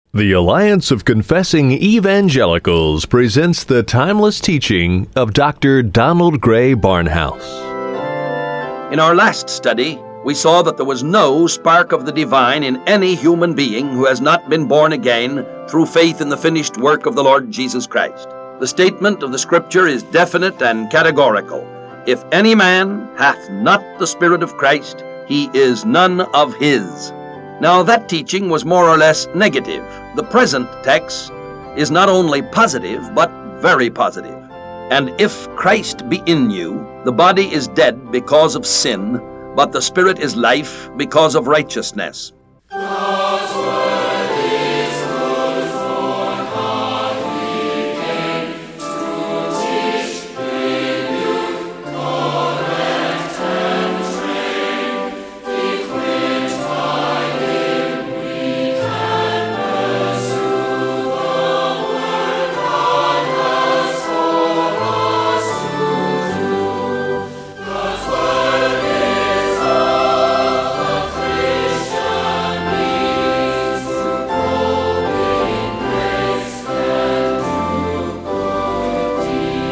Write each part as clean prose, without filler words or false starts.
The Alliance of Confessing Evangelicals presents the timeless teaching of Dr. Donald Grey Barnhouse. In our last study, we saw that there was no spark of the divine in any human being who has not been born again through faith in the finished work of the Lord Jesus Christ. The statement of the Scripture is definite and categorical. If any man hath not the Spirit of Christ, he is none of his. Now, that teaching was more or less negative. The present text is not only positive, but very positive. And if Christ be in you, the body is dead because of sin, but the Spirit is life because of righteousness. God's word is good for happy pain, to teach, rebuke, correct, and train. Equipped by Him, we can pursue the work God has for us to do. God's word is all the Christian needs to grow in grace and do good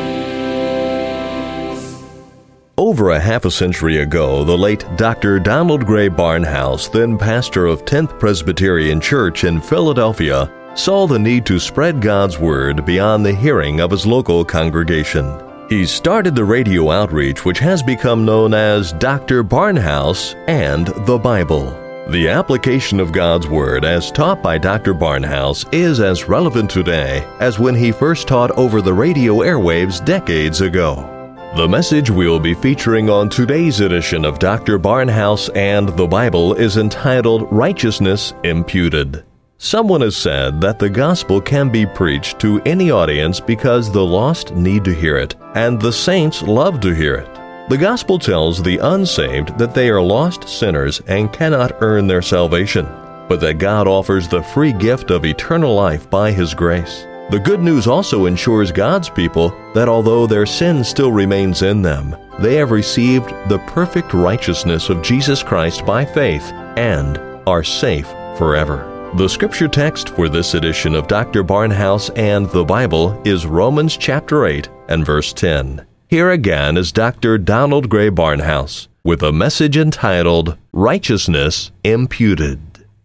deeds. Over a half a century ago, the late Dr. Donald Grey Barnhouse, then pastor of 10th Presbyterian Church in Philadelphia, saw the need to spread God's Word beyond the hearing of his local congregation. He started the radio outreach which has become known as Dr. Barnhouse and the Bible. The application of God's Word as taught by Dr. Barnhouse is as relevant today as when he first taught over the radio airwaves decades ago. The message we'll be featuring on today's edition of Dr. Barnhouse and the Bible is entitled Righteousness Imputed. Someone has said that the gospel can be preached to any audience because the lost need to hear it, and the saints love to hear it. The gospel tells the unsaved that they are lost sinners and cannot earn their salvation, but that God offers the free gift of eternal life by His grace. The good news also ensures God's people that although their sin still remains in them, they have received the perfect righteousness of Jesus Christ by faith and are safe forever. The scripture text for this edition of Dr. Barnhouse and the Bible is Romans chapter 8 and verse 10. Here again is Dr. Donald Grey Barnhouse with a message entitled Righteousness Imputed.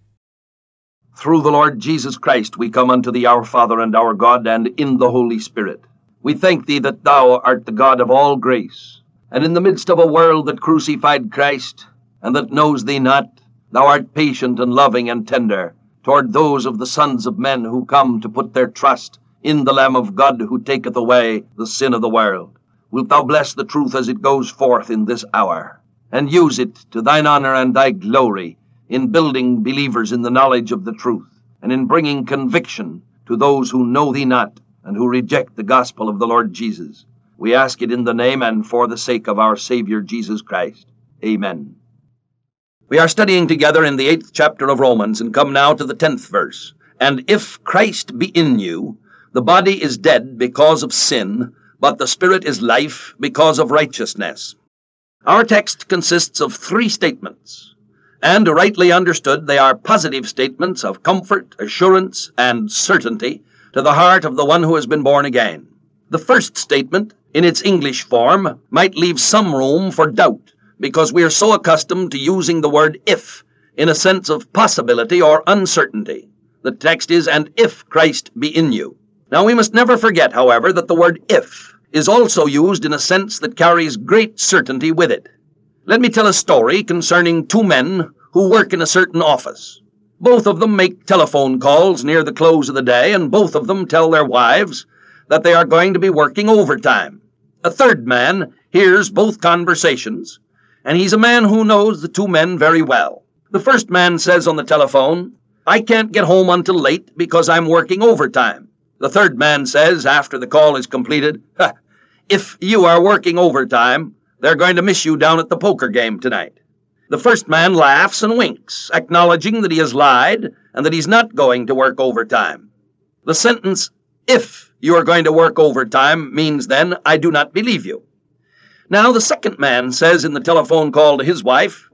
Through the Lord Jesus Christ we come unto thee, our Father and our God, and in the Holy Spirit. We thank thee that thou art the God of all grace, and in the midst of a world that crucified Christ, and that knows thee not, thou art patient and loving and tender toward those of the sons of men who come to put their trust in the Lamb of God who taketh away the sin of the world. Wilt thou bless the truth as it goes forth in this hour, and use it to thine honor and thy glory, in building believers in the knowledge of the truth, and in bringing conviction to those who know thee not and who reject the gospel of the Lord Jesus. We ask it in the name and for the sake of our Savior Jesus Christ. Amen. We are studying together in the 8th chapter of Romans and come now to the 10th verse. And if Christ be in you, the body is dead because of sin, but the Spirit is life because of righteousness. Our text consists of 3 statements. And rightly understood, they are positive statements of comfort, assurance, and certainty to the heart of the one who has been born again. The first statement, in its English form, might leave some room for doubt, because we are so accustomed to using the word if in a sense of possibility or uncertainty. The text is, and if Christ be in you. Now we must never forget, however, that the word if is also used in a sense that carries great certainty with it. Let me tell a story concerning 2 men who work in a certain office. Both of them make telephone calls near the close of the day, and both of them tell their wives that they are going to be working overtime. A third man hears both conversations, and he's a man who knows the 2 men very well. The first man says on the telephone, "I can't get home until late because I'm working overtime." The third man says, after the call is completed, "If you are working overtime, they're going to miss you down at the poker game tonight." The first man laughs and winks, acknowledging that he has lied and that he's not going to work overtime. The sentence, "if you are going to work overtime," means then, "I do not believe you." Now the second man says in the telephone call to his wife,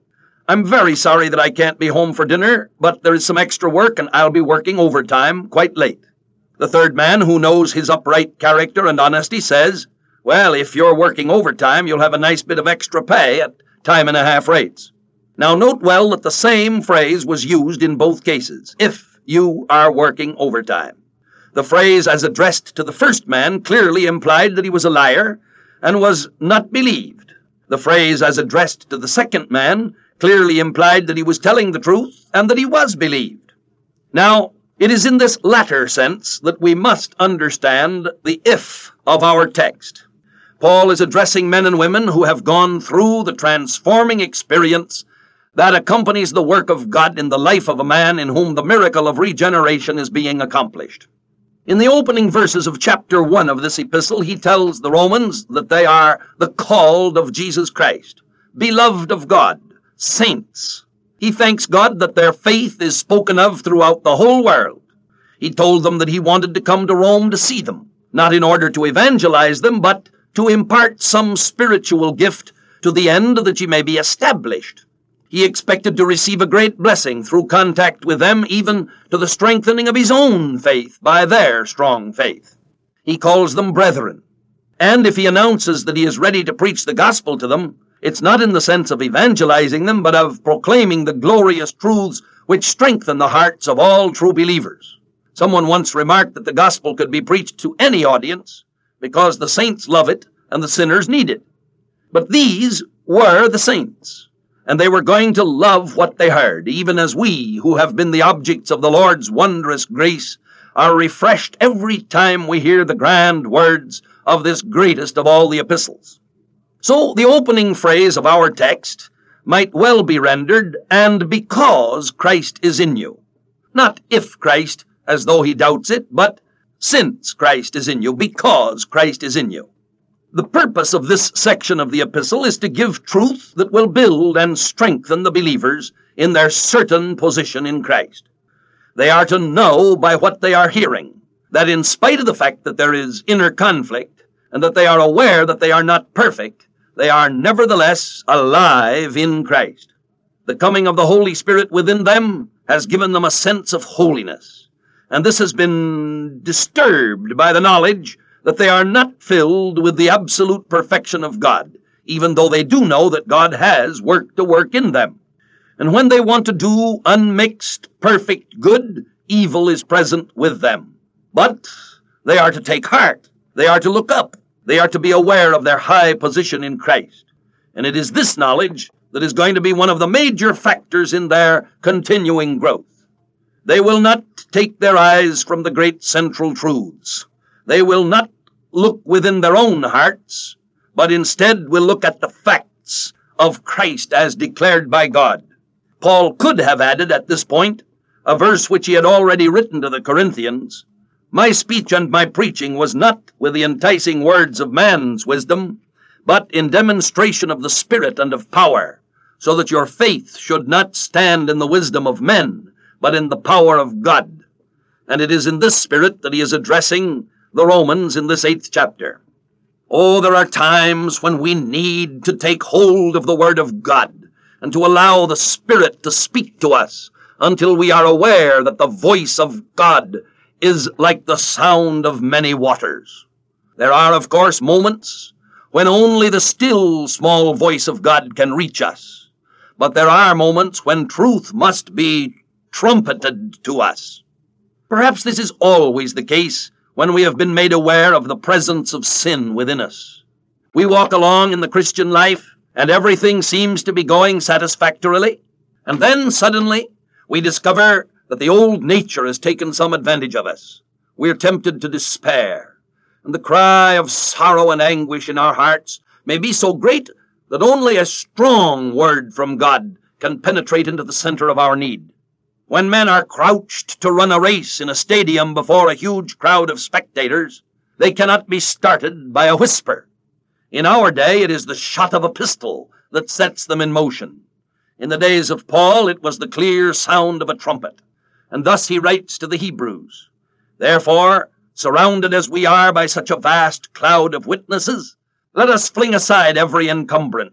I'm very sorry that I can't be home for dinner, but there is some extra work and I'll be working overtime quite late. The third man, who knows his upright character and honesty, says, well, if you're working overtime, you'll have a nice bit of extra pay at time-and-a-half rates. Now note well that the same phrase was used in both cases, if you are working overtime. The phrase as addressed to the first man clearly implied that he was a liar and was not believed. The phrase as addressed to the second man clearly implied that he was telling the truth and that he was believed. Now, it is in this latter sense that we must understand the if of our text. Paul is addressing men and women who have gone through the transforming experience that accompanies the work of God in the life of a man in whom the miracle of regeneration is being accomplished. In the opening verses of chapter 1 of this epistle, he tells the Romans that they are the called of Jesus Christ, beloved of God, saints. He thanks God that their faith is spoken of throughout the whole world. He told them that he wanted to come to Rome to see them, not in order to evangelize them, but to impart some spiritual gift to the end that ye may be established. He expected to receive a great blessing through contact with them, even to the strengthening of his own faith by their strong faith. He calls them brethren. And if he announces that he is ready to preach the gospel to them, it's not in the sense of evangelizing them, but of proclaiming the glorious truths which strengthen the hearts of all true believers. Someone once remarked that the gospel could be preached to any audience because the saints love it and the sinners need it. But these were the saints, and they were going to love what they heard, even as we, who have been the objects of the Lord's wondrous grace, are refreshed every time we hear the grand words of this greatest of all the epistles. So the opening phrase of our text might well be rendered, and because Christ is in you. Not if Christ, as though he doubts it, but since Christ is in you, because Christ is in you. The purpose of this section of the epistle is to give truth that will build and strengthen the believers in their certain position in Christ. They are to know by what they are hearing that in spite of the fact that there is inner conflict and that they are aware that they are not perfect, they are nevertheless alive in Christ. The coming of the Holy Spirit within them has given them a sense of holiness, and this has been disturbed by the knowledge that they are not filled with the absolute perfection of God, even though they do know that God has work to work in them. And when they want to do unmixed, perfect good, evil is present with them. But they are to take heart. They are to look up. They are to be aware of their high position in Christ. And it is this knowledge that is going to be one of the major factors in their continuing growth. They will not take their eyes from the great central truths. They will not look within their own hearts, but instead will look at the facts of Christ as declared by God. Paul could have added at this point a verse which he had already written to the Corinthians. My speech and my preaching was not with the enticing words of man's wisdom, but in demonstration of the Spirit and of power, so that your faith should not stand in the wisdom of men, but in the power of God. And it is in this spirit that he is addressing the Romans in this 8th chapter. Oh, there are times when we need to take hold of the Word of God and to allow the Spirit to speak to us until we are aware that the voice of God is like the sound of many waters. There are, of course, moments when only the still small voice of God can reach us. But there are moments when truth must be trumpeted to us. Perhaps this is always the case when we have been made aware of the presence of sin within us. We walk along in the Christian life, and everything seems to be going satisfactorily, and then suddenly we discover that the old nature has taken some advantage of us. We are tempted to despair, and the cry of sorrow and anguish in our hearts may be so great that only a strong word from God can penetrate into the center of our need. When men are crouched to run a race in a stadium before a huge crowd of spectators, they cannot be started by a whisper. In our day, it is the shot of a pistol that sets them in motion. In the days of Paul, it was the clear sound of a trumpet. And thus he writes to the Hebrews, therefore, surrounded as we are by such a vast cloud of witnesses, let us fling aside every encumbrance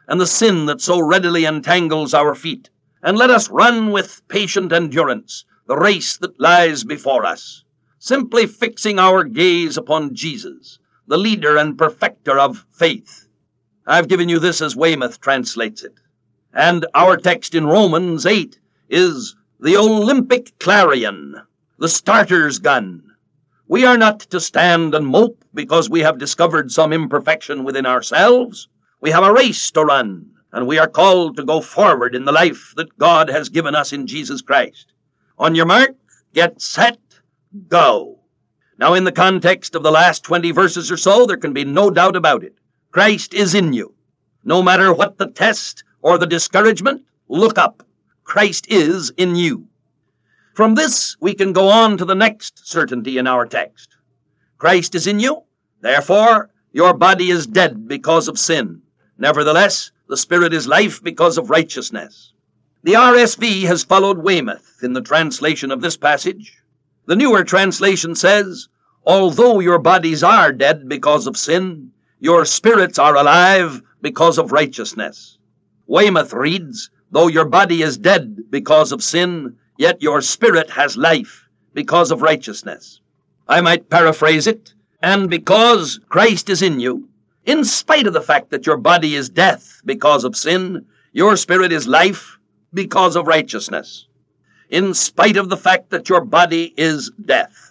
and the sin that so readily entangles our feet, and let us run with patient endurance the race that lies before us, simply fixing our gaze upon Jesus, the leader and perfecter of faith. I've given you this as Weymouth translates it. And our text in Romans 8 is the Olympic clarion, the starter's gun. We are not to stand and mope because we have discovered some imperfection within ourselves. We have a race to run, and we are called to go forward in the life that God has given us in Jesus Christ. On your mark, get set, go. Now, in the context of the last 20 verses or so, there can be no doubt about it. Christ is in you. No matter what the test or the discouragement, look up. Christ is in you. From this, we can go on to the next certainty in our text. Christ is in you, therefore your body is dead because of sin. Nevertheless, the Spirit is life because of righteousness. The RSV has followed Weymouth in the translation of this passage. The newer translation says, although your bodies are dead because of sin, your spirits are alive because of righteousness. Weymouth reads, though your body is dead because of sin, yet your spirit has life because of righteousness. I might paraphrase it, and because Christ is in you, in spite of the fact that your body is death because of sin, your spirit is life because of righteousness. In spite of the fact that your body is death.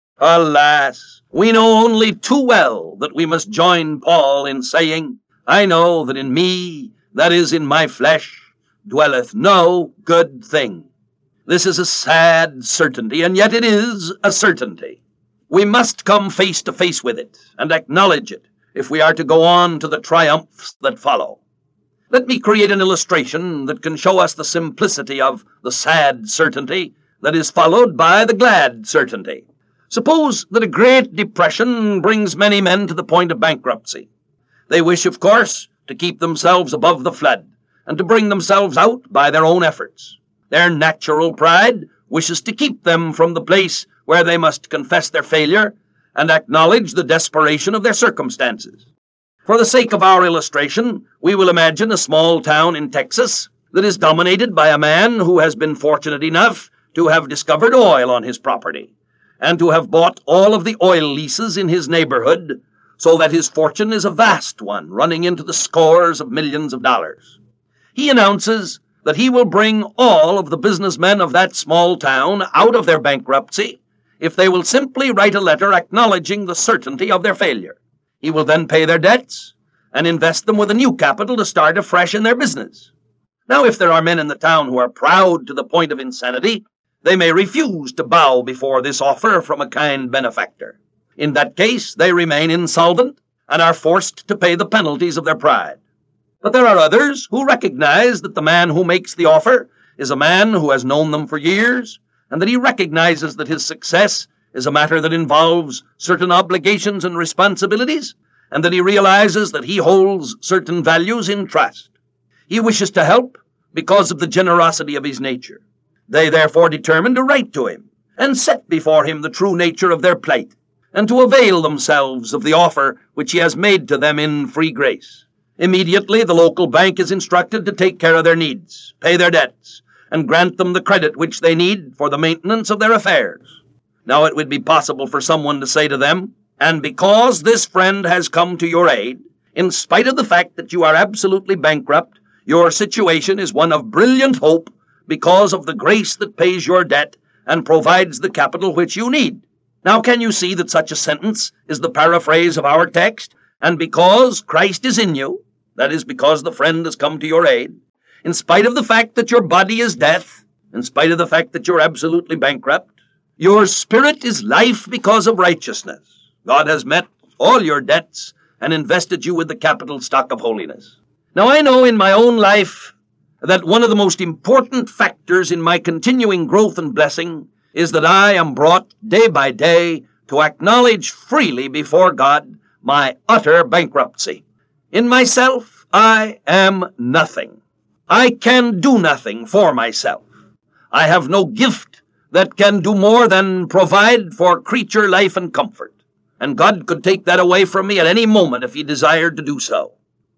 Alas, we know only too well that we must join Paul in saying, I know that in me, that is in my flesh, dwelleth no good thing. This is a sad certainty, and yet it is a certainty. We must come face to face with it and acknowledge it if we are to go on to the triumphs that follow. Let me create an illustration that can show us the simplicity of the sad certainty that is followed by the glad certainty. Suppose that a great depression brings many men to the point of bankruptcy. They wish, of course, to keep themselves above the flood and to bring themselves out by their own efforts. Their natural pride wishes to keep them from the place where they must confess their failure and acknowledge the desperation of their circumstances. For the sake of our illustration, we will imagine a small town in Texas that is dominated by a man who has been fortunate enough to have discovered oil on his property and to have bought all of the oil leases in his neighborhood, so that his fortune is a vast one, running into the scores of millions of dollars. He announces that he will bring all of the businessmen of that small town out of their bankruptcy if they will simply write a letter acknowledging the certainty of their failure. He will then pay their debts and invest them with a new capital to start afresh in their business. Now, if there are men in the town who are proud to the point of insanity, they may refuse to bow before this offer from a kind benefactor. In that case, they remain insolvent and are forced to pay the penalties of their pride. But there are others who recognize that the man who makes the offer is a man who has known them for years, and that he recognizes that his success is a matter that involves certain obligations and responsibilities, and that he realizes that he holds certain values in trust. He wishes to help because of the generosity of his nature. They therefore determine to write to him and set before him the true nature of their plight, and to avail themselves of the offer which he has made to them in free grace. Immediately, the local bank is instructed to take care of their needs, pay their debts, and grant them the credit which they need for the maintenance of their affairs. Now, it would be possible for someone to say to them, and because this friend has come to your aid, in spite of the fact that you are absolutely bankrupt, your situation is one of brilliant hope because of the grace that pays your debt and provides the capital which you need. Now, can you see that such a sentence is the paraphrase of our text? And because Christ is in you, that is, because the friend has come to your aid, in spite of the fact that your body is death, in spite of the fact that you're absolutely bankrupt, your spirit is life because of righteousness. God has met all your debts and invested you with the capital stock of holiness. Now, I know in my own life that one of the most important factors in my continuing growth and blessing is that I am brought day by day to acknowledge freely before God my utter bankruptcy. In myself, I am nothing. I can do nothing for myself. I have no gift that can do more than provide for creature life and comfort. And God could take that away from me at any moment if he desired to do so.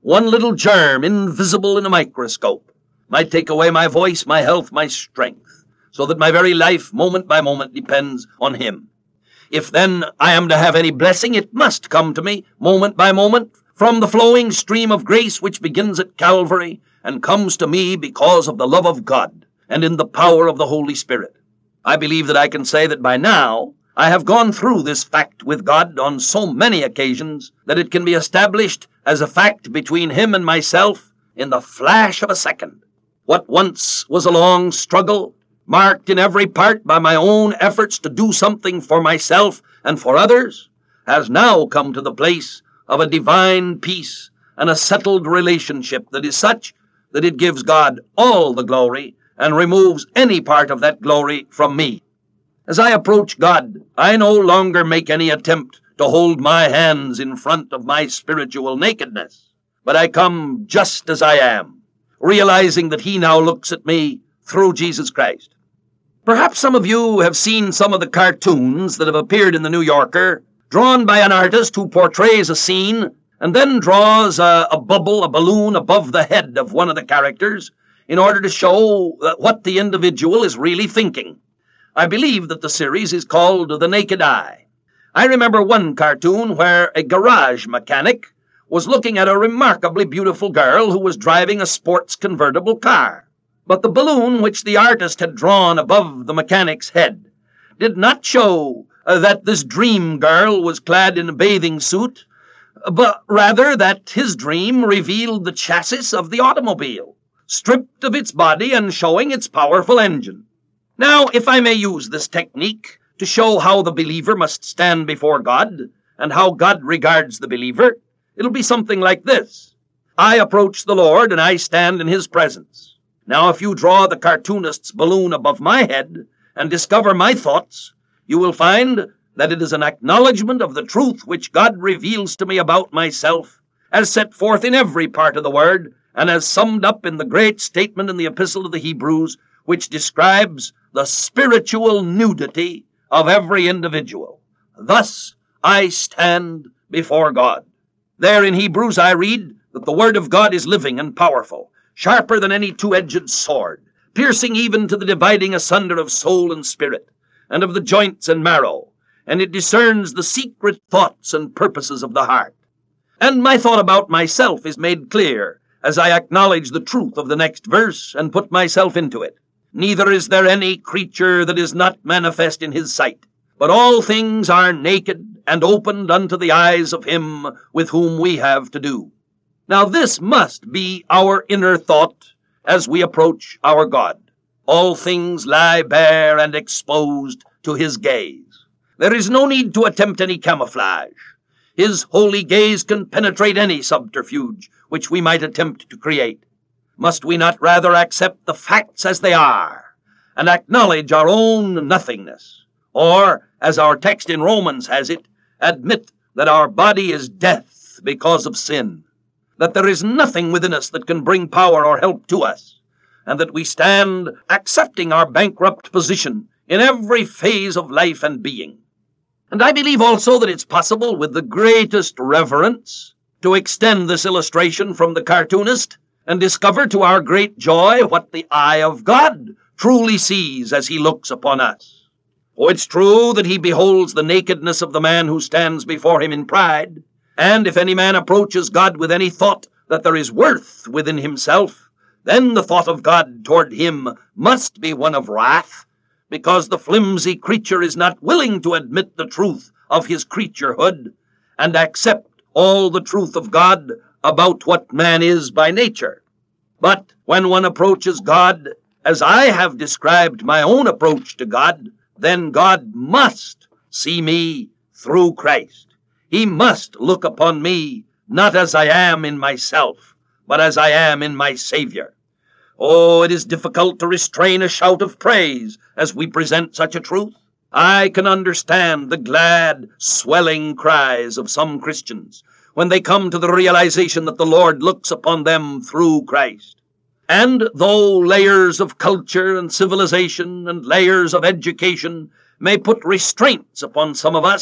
One little germ, invisible in a microscope, might take away my voice, my health, my strength, so that my very life, moment by moment, depends on him. If then I am to have any blessing, it must come to me, moment by moment, from the flowing stream of grace which begins at Calvary and comes to me because of the love of God and in the power of the Holy Spirit. I believe that I can say that by now I have gone through this fact with God on so many occasions that it can be established as a fact between him and myself in the flash of a second. What once was a long struggle, marked in every part by my own efforts to do something for myself and for others, has now come to the place of a divine peace and a settled relationship that is such that it gives God all the glory and removes any part of that glory from me. As I approach God, I no longer make any attempt to hold my hands in front of my spiritual nakedness, but I come just as I am, realizing that he now looks at me through Jesus Christ. Perhaps some of you have seen some of the cartoons that have appeared in the New Yorker, drawn by an artist who portrays a scene and then draws a balloon above the head of one of the characters in order to show what the individual is really thinking. I believe that the series is called The Naked Eye. I remember one cartoon where a garage mechanic was looking at a remarkably beautiful girl who was driving a sports convertible car. But the balloon which the artist had drawn above the mechanic's head did not show that this dream girl was clad in a bathing suit, but rather that his dream revealed the chassis of the automobile, stripped of its body and showing its powerful engine. Now, if I may use this technique to show how the believer must stand before God and how God regards the believer, it'll be something like this. I approach the Lord and I stand in his presence. Now, if you draw the cartoonist's balloon above my head and discover my thoughts, you will find that it is an acknowledgement of the truth which God reveals to me about myself, as set forth in every part of the Word, and as summed up in the great statement in the Epistle to the Hebrews, which describes the spiritual nudity of every individual. Thus I stand before God. There in Hebrews I read that the Word of God is living and powerful, sharper than any two-edged sword, piercing even to the dividing asunder of soul and spirit, and of the joints and marrow, and it discerns the secret thoughts and purposes of the heart. And my thought about myself is made clear as I acknowledge the truth of the next verse and put myself into it. Neither is there any creature that is not manifest in his sight, but all things are naked and opened unto the eyes of him with whom we have to do. Now this must be our inner thought as we approach our God. All things lie bare and exposed to his gaze. There is no need to attempt any camouflage. His holy gaze can penetrate any subterfuge which we might attempt to create. Must we not rather accept the facts as they are and acknowledge our own nothingness? Or, as our text in Romans has it, admit that our body is death because of sin, that there is nothing within us that can bring power or help to us, and that we stand accepting our bankrupt position in every phase of life and being. And I believe also that it's possible, with the greatest reverence, to extend this illustration from the cartoonist and discover to our great joy what the eye of God truly sees as he looks upon us. Oh, it's true that he beholds the nakedness of the man who stands before him in pride, and if any man approaches God with any thought that there is worth within himself, then the thought of God toward him must be one of wrath, because the flimsy creature is not willing to admit the truth of his creaturehood and accept all the truth of God about what man is by nature. But when one approaches God, as I have described my own approach to God, then God must see me through Christ. He must look upon me not as I am in myself, but as I am in my Savior. Oh, it is difficult to restrain a shout of praise as we present such a truth. I can understand the glad, swelling cries of some Christians when they come to the realization that the Lord looks upon them through Christ. And though layers of culture and civilization and layers of education may put restraints upon some of us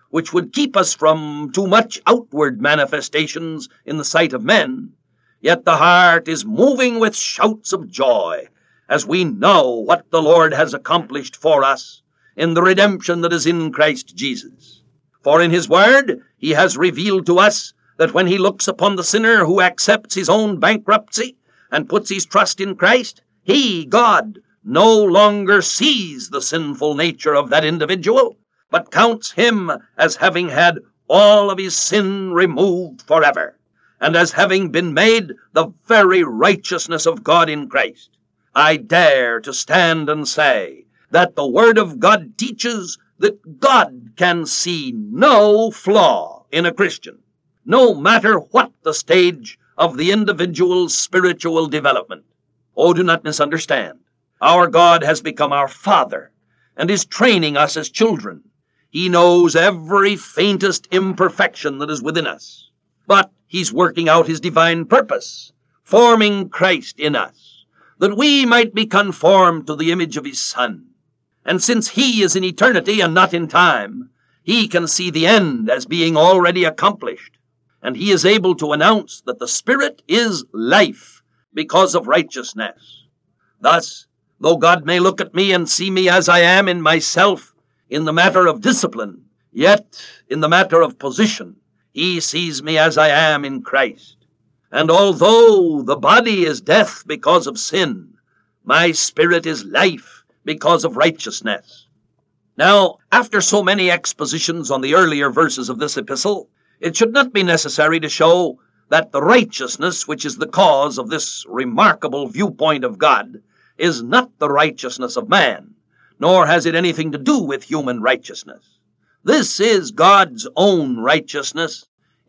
which would keep us from too much outward manifestations in the sight of men, yet the heart is moving with shouts of joy as we know what the Lord has accomplished for us in the redemption that is in Christ Jesus. For in his word he has revealed to us that when he looks upon the sinner who accepts his own bankruptcy and puts his trust in Christ, he, God, no longer sees the sinful nature of that individual, but counts him as having had all of his sin removed forever, and as having been made the very righteousness of God in Christ. I dare to stand and say that the Word of God teaches that God can see no flaw in a Christian, no matter what the stage of the individual's spiritual development. Oh, do not misunderstand. Our God has become our Father and is training us as children. He knows every faintest imperfection that is within us. But he's working out his divine purpose, forming Christ in us, that we might be conformed to the image of his Son. And since he is in eternity and not in time, he can see the end as being already accomplished. And he is able to announce that the Spirit is life because of righteousness. Thus, though God may look at me and see me as I am in myself in the matter of discipline, yet in the matter of position, he sees me as I am in Christ. And although the body is death because of sin, my spirit is life because of righteousness. Now, after so many expositions on the earlier verses of this epistle, it should not be necessary to show that the righteousness which is the cause of this remarkable viewpoint of God is not the righteousness of man, nor has it anything to do with human righteousness. This is God's own righteousness,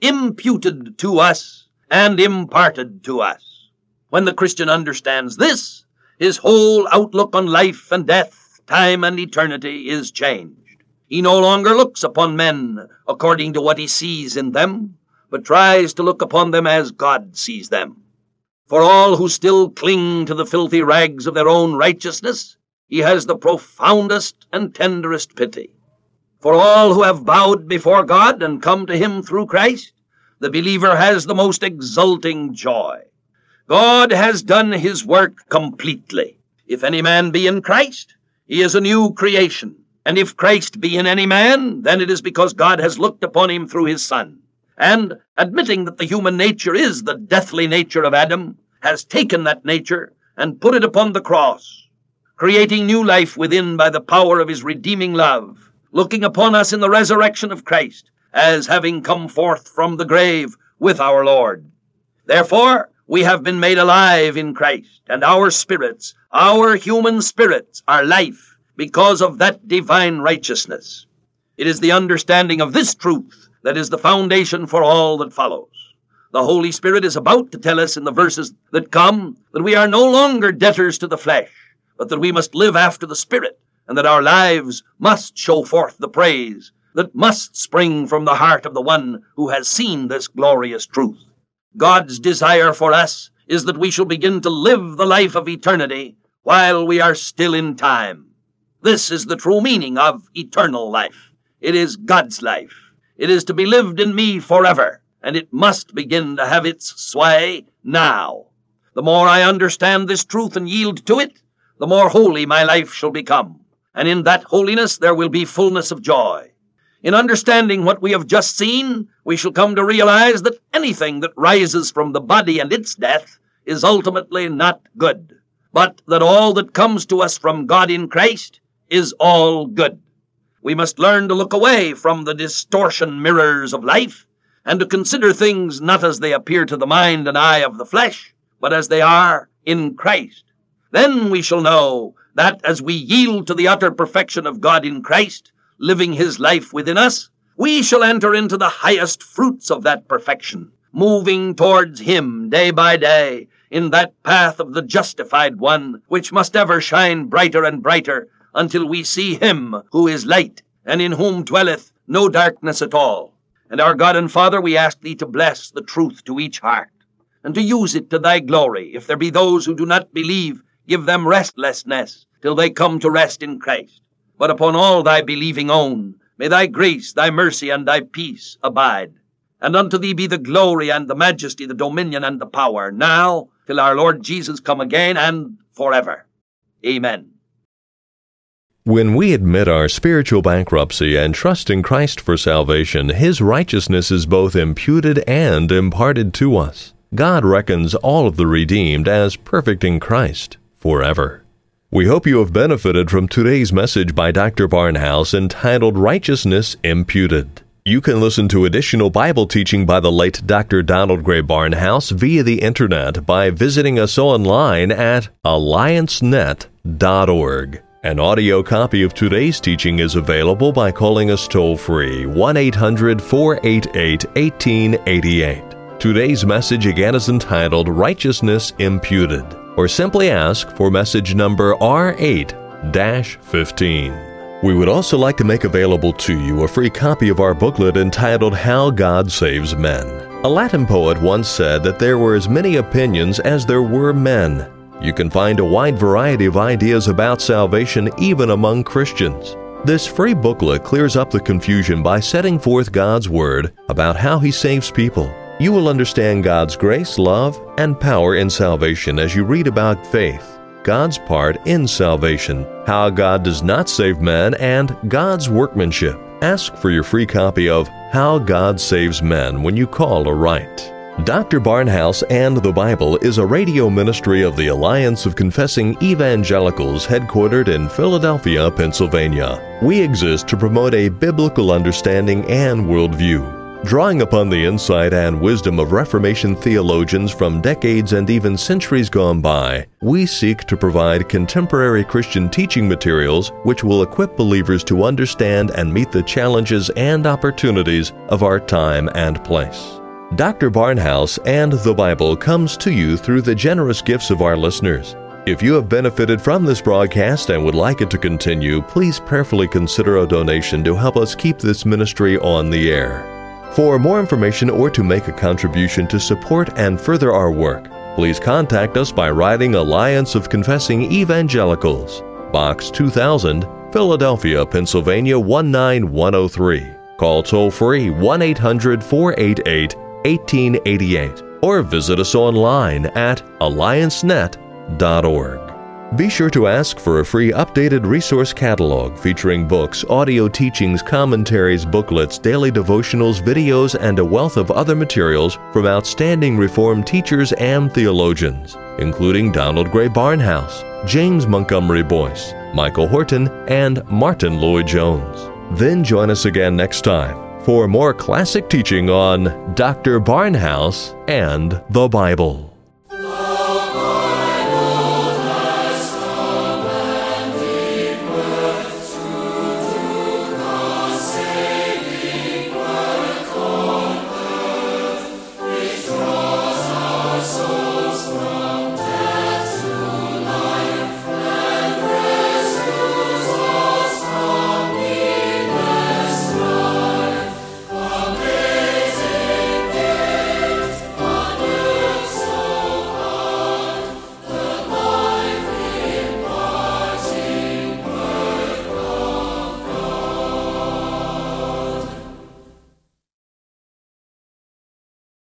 imputed to us and imparted to us. When the Christian understands this, his whole outlook on life and death, time and eternity is changed. He no longer looks upon men according to what he sees in them, but tries to look upon them as God sees them. For all who still cling to the filthy rags of their own righteousness, he has the profoundest and tenderest pity. For all who have bowed before God and come to him through Christ, the believer has the most exulting joy. God has done his work completely. If any man be in Christ, he is a new creation. And if Christ be in any man, then it is because God has looked upon him through his Son, and, admitting that the human nature is the deathly nature of Adam, has taken that nature and put it upon the cross, creating new life within by the power of his redeeming love, looking upon us in the resurrection of Christ as having come forth from the grave with our Lord. Therefore, we have been made alive in Christ, and our spirits, our human spirits, are life because of that divine righteousness. It is the understanding of this truth that is the foundation for all that follows. The Holy Spirit is about to tell us in the verses that come that we are no longer debtors to the flesh, but that we must live after the Spirit, and that our lives must show forth the praise that must spring from the heart of the one who has seen this glorious truth. God's desire for us is that we shall begin to live the life of eternity while we are still in time. This is the true meaning of eternal life. It is God's life. It is to be lived in me forever, and it must begin to have its sway now. The more I understand this truth and yield to it, the more holy my life shall become, and in that holiness there will be fullness of joy. In understanding what we have just seen, we shall come to realize that anything that rises from the body and its death is ultimately not good, but that all that comes to us from God in Christ is all good. We must learn to look away from the distortion mirrors of life and to consider things not as they appear to the mind and eye of the flesh, but as they are in Christ. Then we shall know that as we yield to the utter perfection of God in Christ, living his life within us, we shall enter into the highest fruits of that perfection, moving towards him day by day in that path of the justified one, which must ever shine brighter and brighter until we see him who is light, and in whom dwelleth no darkness at all. And our God and Father, we ask thee to bless the truth to each heart, and to use it to thy glory. If there be those who do not believe, give them restlessness till they come to rest in Christ. But upon all thy believing own, May thy grace, thy mercy, and thy peace abide. And unto thee be the glory and the majesty, the dominion and the power, now till our Lord Jesus come again, and forever. Amen. When we admit our spiritual bankruptcy and trust in Christ for salvation, His righteousness is both imputed and imparted to us. God reckons all of the redeemed as perfect in Christ forever. We hope you have benefited from today's message by Dr. Barnhouse entitled Righteousness Imputed. You can listen to additional Bible teaching by the late Dr. Donald Gray Barnhouse via the Internet by visiting us online at alliancenet.org. An audio copy of today's teaching is available by calling us toll-free 1-800-488-1888. Today's message again is entitled Righteousness Imputed, or simply ask for message number R8-15. We would also like to make available to you a free copy of our booklet entitled How God Saves Men. A Latin poet once said that there were as many opinions as there were men. You can find a wide variety of ideas about salvation even among Christians. This free booklet clears up the confusion by setting forth God's Word about how He saves people. You will understand God's grace, love, and power in salvation as you read about faith, God's part in salvation, how God does not save men, and God's workmanship. Ask for your free copy of How God Saves Men when you call or write. Dr. Barnhouse and the Bible is a radio ministry of the Alliance of Confessing Evangelicals headquartered in Philadelphia, Pennsylvania. We exist to promote a biblical understanding and worldview. Drawing upon the insight and wisdom of Reformation theologians from decades and even centuries gone by, we seek to provide contemporary Christian teaching materials which will equip believers to understand and meet the challenges and opportunities of our time and place. Dr. Barnhouse and the Bible comes to you through the generous gifts of our listeners. If you have benefited from this broadcast and would like it to continue, please prayerfully consider a donation to help us keep this ministry on the air. For more information or to make a contribution to support and further our work, please contact us by writing Alliance of Confessing Evangelicals, Box 2000, Philadelphia, Pennsylvania 19103. Call toll-free 1-800-488-1888 or visit us online at alliancenet.org. Be sure to ask for a free updated resource catalog featuring books, audio teachings, commentaries, booklets, daily devotionals, videos, and a wealth of other materials from outstanding Reformed teachers and theologians, including Donald Gray Barnhouse, James Montgomery Boyce, Michael Horton, and Martin Lloyd-Jones. Then join us again next time for more classic teaching on Dr. Barnhouse and the Bible.